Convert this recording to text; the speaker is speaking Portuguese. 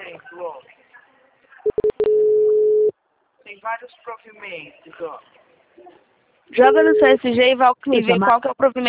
exemplo, ó. Tem vários provimentos, ó. Joga no CSG e vê qual que é o provimento